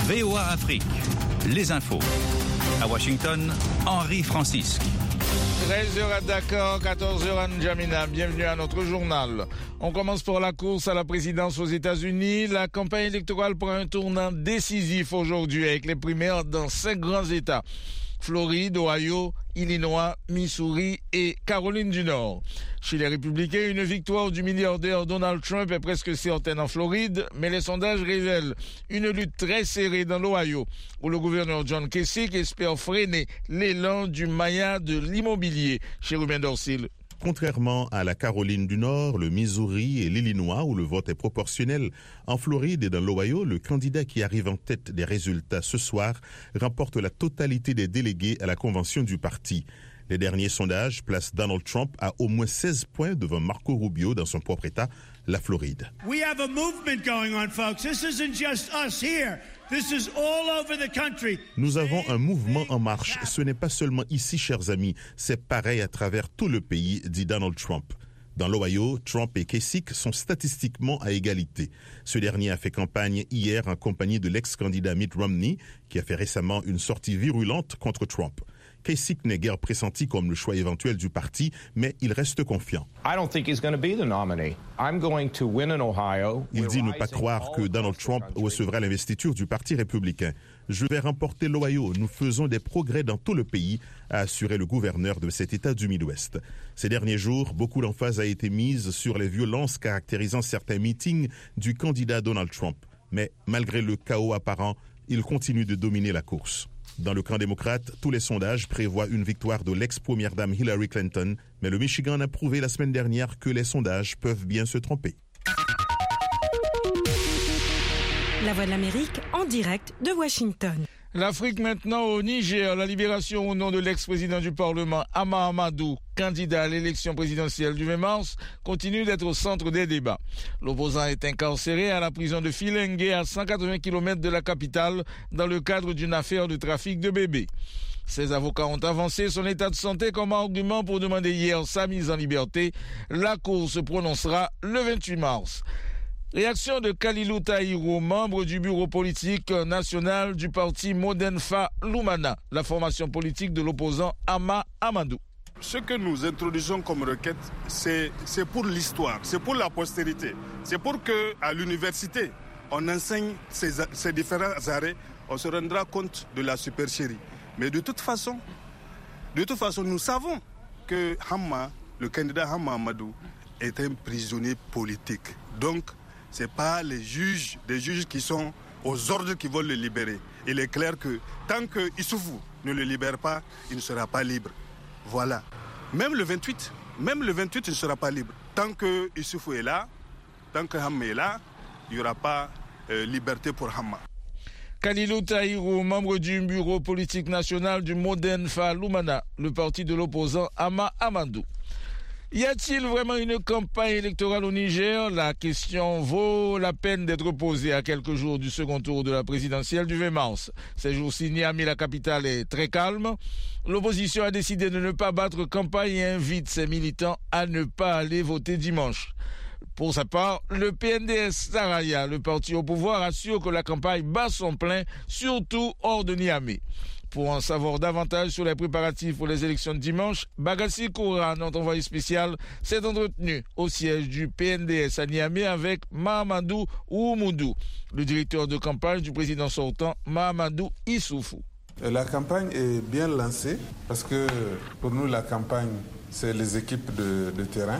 VOA Afrique, les infos. À Washington, Henri Francisque. 13h à Dakar, 14h à N'Djamena. Bienvenue à notre journal. On commence par la course à la présidence aux États-Unis. La campagne électorale prend un tournant décisif aujourd'hui avec les primaires dans 5 grands États. Floride, Ohio, Illinois, Missouri et Caroline du Nord. Chez les Républicains, une victoire du milliardaire Donald Trump est presque certaine en Floride, mais les sondages révèlent une lutte très serrée dans l'Ohio, où le gouverneur John Kasich espère freiner l'élan du maya de l'immobilier. Chez Ruben Dorsil. Contrairement à la Caroline du Nord, le Missouri et l'Illinois, où le vote est proportionnel, en Floride et dans l'Ohio, le candidat qui arrive en tête des résultats ce soir remporte la totalité des délégués à la convention du parti. Les derniers sondages placent Donald Trump à au moins 16 points devant Marco Rubio dans son propre État, la Floride. We have a movement going on, folks. This isn't just us here. This is all over the country. Nous avons un mouvement en marche. Ce n'est pas seulement ici, chers amis. C'est pareil à travers tout le pays, dit Donald Trump. Dans l'Ohio, Trump et Kasich sont statistiquement à égalité. Ce dernier a fait campagne hier en compagnie de l'ex-candidat Mitt Romney, qui a fait récemment une sortie virulente contre Trump. Kasich n'est guère pressenti comme le choix éventuel du parti, mais il reste confiant. Il dit ne pas croire que Donald Trump recevra l'investiture du Parti républicain. Je vais remporter l'Ohio. Nous faisons des progrès dans tout le pays, a assuré le gouverneur de cet État du Midwest. Ces derniers jours, beaucoup d'emphase a été mise sur les violences caractérisant certains meetings du candidat Donald Trump. Mais malgré le chaos apparent, il continue de dominer la course. Dans le camp démocrate, tous les sondages prévoient une victoire de l'ex-première dame Hillary Clinton, mais le Michigan a prouvé la semaine dernière que les sondages peuvent bien se tromper. La Voix de l'Amérique en direct de Washington. L'Afrique maintenant au Niger. La libération au nom de l'ex-président du Parlement, Hama Amadou, candidat à l'élection présidentielle du 20 mars, continue d'être au centre des débats. L'opposant est incarcéré à la prison de Filengue, à 180 km de la capitale, dans le cadre d'une affaire de trafic de bébés. Ses avocats ont avancé son état de santé comme argument pour demander hier sa mise en liberté. La Cour se prononcera le 28 mars. Réaction de Kalilou Tahirou, membre du bureau politique national du parti Modenfa Lumana, la formation politique de l'opposant Hama Amadou. Ce que nous introduisons comme requête, c'est pour l'histoire, c'est pour la postérité. C'est pour qu'à l'université, on enseigne ces différents arrêts, on se rendra compte de la supercherie. Mais de toute façon, nous savons que Hama, le candidat Hama Amadou, est un prisonnier politique. Donc, ce n'est pas des juges qui sont aux ordres qui veulent le libérer. Il est clair que tant que Issoufou ne le libère pas, il ne sera pas libre. Voilà. Même le 28, il ne sera pas libre. Tant que Issoufou est là, tant que Hamma est là, il n'y aura pas liberté pour Hamma. Kalilou Tahirou, membre du bureau politique national du Modenfa Lumana, le parti de l'opposant Hama Amadou. Y a-t-il vraiment une campagne électorale au Niger? La question vaut la peine d'être posée à quelques jours du second tour de la présidentielle du 20 mars. Ces jours-ci, Niamey, la capitale, est très calme. L'opposition a décidé de ne pas battre campagne et invite ses militants à ne pas aller voter dimanche. Pour sa part, le PNDS Saraya, le parti au pouvoir, assure que la campagne bat son plein, surtout hors de Niamey. Pour en savoir davantage sur les préparatifs pour les élections de dimanche, Bagassi Koura, notre envoyé spécial, s'est entretenu au siège du PNDS à Niamey avec Mahamadou Oumoudou, le directeur de campagne du président sortant Mahamadou Issoufou. La campagne est bien lancée parce que pour nous la campagne c'est les équipes de terrain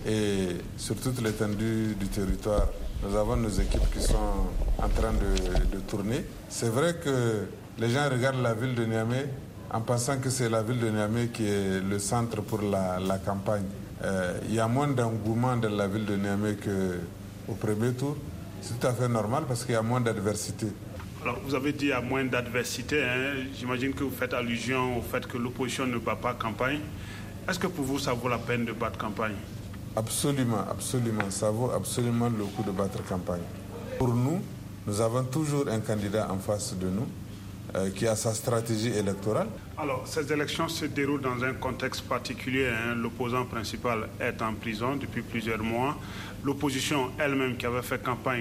et sur toute l'étendue du territoire. Nous avons nos équipes qui sont en train de tourner. C'est vrai que les gens regardent la ville de Niamey en pensant que c'est la ville de Niamey qui est le centre pour la campagne. Il y a moins d'engouement dans la ville de Niamey qu'au premier tour. C'est tout à fait normal parce qu'il y a moins d'adversité. Alors, vous avez dit qu'il y a moins d'adversité. J'imagine que vous faites allusion au fait que l'opposition ne bat pas campagne. Est-ce que pour vous, ça vaut la peine de battre campagne? Absolument. Ça vaut absolument le coup de battre campagne. Pour nous, nous avons toujours un candidat en face de nous qui a sa stratégie électorale. Alors, ces élections se déroulent dans un contexte particulier. L'opposant principal est en prison depuis plusieurs mois. L'opposition elle-même qui avait fait campagne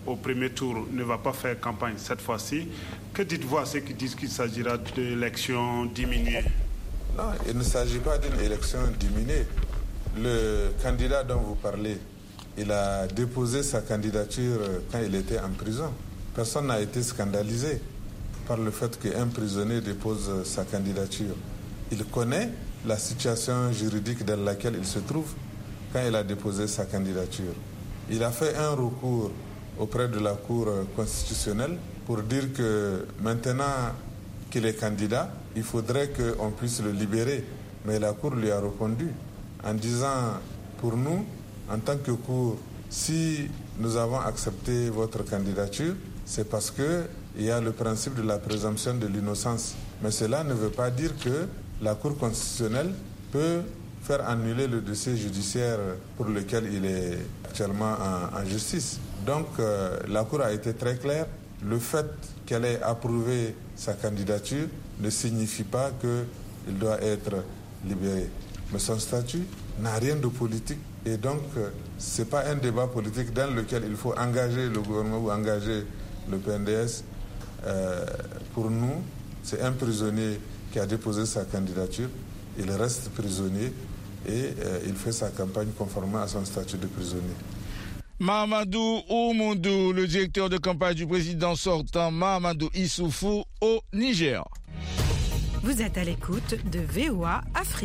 au premier tour ne va pas faire campagne cette fois-ci. Que dites-vous à ceux qui disent qu'il s'agira d'élections diminuées? Non, il ne s'agit pas d'une élection diminuée. Le candidat dont vous parlez, il a déposé sa candidature quand il était en prison. Personne n'a été scandalisé par le fait qu'un prisonnier dépose sa candidature. Il connaît la situation juridique dans laquelle il se trouve quand il a déposé sa candidature. Il a fait un recours auprès de la Cour constitutionnelle pour dire que maintenant qu'il est candidat, il faudrait qu'on puisse le libérer. Mais la Cour lui a répondu en disant, pour nous, en tant que Cour, si nous avons accepté votre candidature, c'est parce qu'il y a le principe de la présomption de l'innocence. Mais cela ne veut pas dire que la Cour constitutionnelle peut faire annuler le dossier judiciaire pour lequel il est actuellement en justice. Donc la Cour a été très claire. Le fait qu'elle ait approuvé sa candidature ne signifie pas qu'il doit être libéré. Mais son statut n'a rien de politique. Et donc, ce n'est pas un débat politique dans lequel il faut engager le gouvernement ou engager le PNDS. Pour nous, c'est un prisonnier qui a déposé sa candidature. Il reste prisonnier et il fait sa campagne conformément à son statut de prisonnier. Mahamadou Oumoundou, le directeur de campagne du président sortant Mahamadou Issoufou au Niger. Vous êtes à l'écoute de VOA Afrique.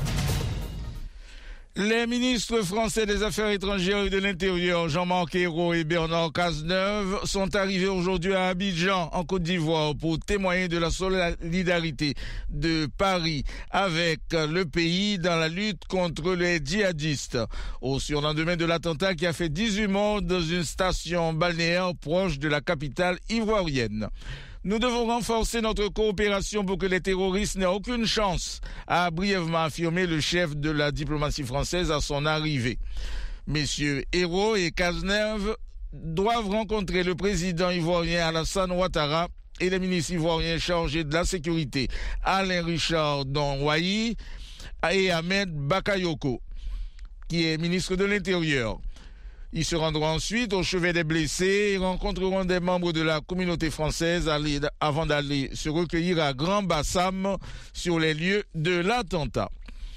Les ministres français des Affaires étrangères et de l'Intérieur, Jean-Marc Ayrault et Bernard Cazeneuve, sont arrivés aujourd'hui à Abidjan, en Côte d'Ivoire, pour témoigner de la solidarité de Paris avec le pays dans la lutte contre les djihadistes. Au surlendemain de l'attentat qui a fait 18 morts dans une station balnéaire proche de la capitale ivoirienne. Nous devons renforcer notre coopération pour que les terroristes n'aient aucune chance, a brièvement affirmé le chef de la diplomatie française à son arrivée. Messieurs Ayrault et Cazeneuve doivent rencontrer le président ivoirien Alassane Ouattara et les ministres ivoiriens chargés de la sécurité Alain Richard Donwayi et Ahmed Bakayoko, qui est ministre de l'Intérieur. Ils se rendront ensuite au chevet des blessés et rencontreront des membres de la communauté française avant d'aller se recueillir à Grand Bassam sur les lieux de l'attentat.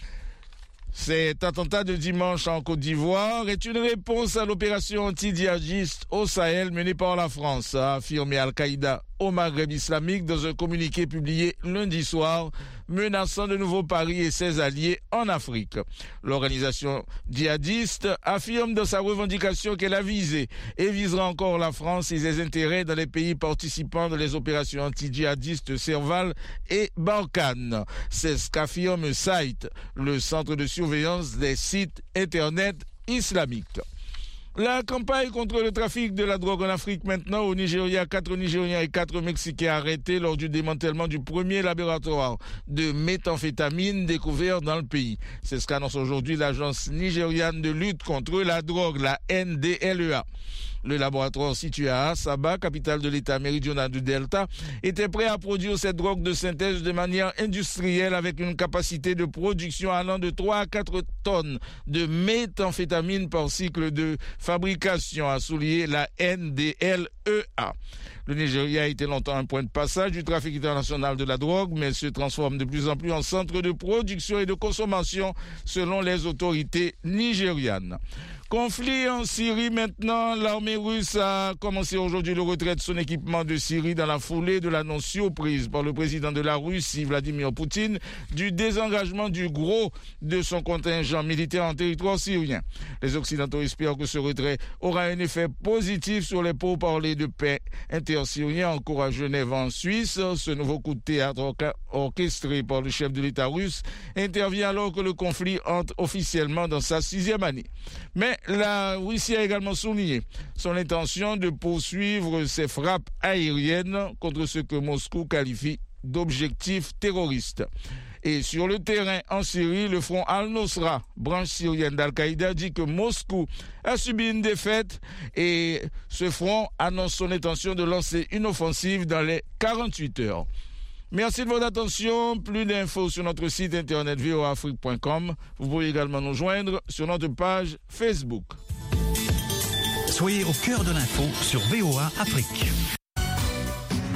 Cet attentat de dimanche en Côte d'Ivoire est une réponse à l'opération anti-djihadiste au Sahel menée par la France, a affirmé Al-Qaïda au Maghreb islamique dans un communiqué publié lundi soir, menaçant de nouveau Paris et ses alliés en Afrique. L'organisation djihadiste affirme dans sa revendication qu'elle a visé et visera encore la France et ses intérêts dans les pays participant dans les opérations anti-djihadistes Serval et Barkhane. C'est ce qu'affirme SITE, le centre de surveillance des sites internet islamiques. La campagne contre le trafic de la drogue en Afrique maintenant. Au Nigeria, 4 Nigériens et 4 Mexicains arrêtés lors du démantèlement du premier laboratoire de méthamphétamine découvert dans le pays. C'est ce qu'annonce aujourd'hui l'agence nigériane de lutte contre la drogue, la NDLEA. Le laboratoire situé à Asaba, capitale de l'État méridional du Delta, était prêt à produire cette drogue de synthèse de manière industrielle avec une capacité de production allant de 3 à 4 tonnes de méthamphétamine par cycle de fabrication, a souligné la NDLEA. Le Nigeria a été longtemps un point de passage du trafic international de la drogue, mais se transforme de plus en plus en centre de production et de consommation selon les autorités nigérianes. Conflit en Syrie maintenant. L'armée russe a commencé aujourd'hui le retrait de son équipement de Syrie dans la foulée de l'annonce surprise par le président de la Russie, Vladimir Poutine, du désengagement du gros de son contingent militaire en territoire syrien. Les Occidentaux espèrent que ce retrait aura un effet positif sur les pourparlers de paix intersyriens en cours à Genève en Suisse. Ce nouveau coup de théâtre orchestré par le chef de l'État russe intervient alors que le conflit entre officiellement dans sa 6e année. Mais la Russie a également souligné son intention de poursuivre ses frappes aériennes contre ce que Moscou qualifie d'objectifs terroristes. Et sur le terrain en Syrie, le front Al-Nosra, branche syrienne d'Al-Qaïda, dit que Moscou a subi une défaite et ce front annonce son intention de lancer une offensive dans les 48 heures. Merci de votre attention. Plus d'infos sur notre site internet voaafrique.com. Vous pouvez également nous joindre sur notre page Facebook. Soyez au cœur de l'info sur VOA Afrique.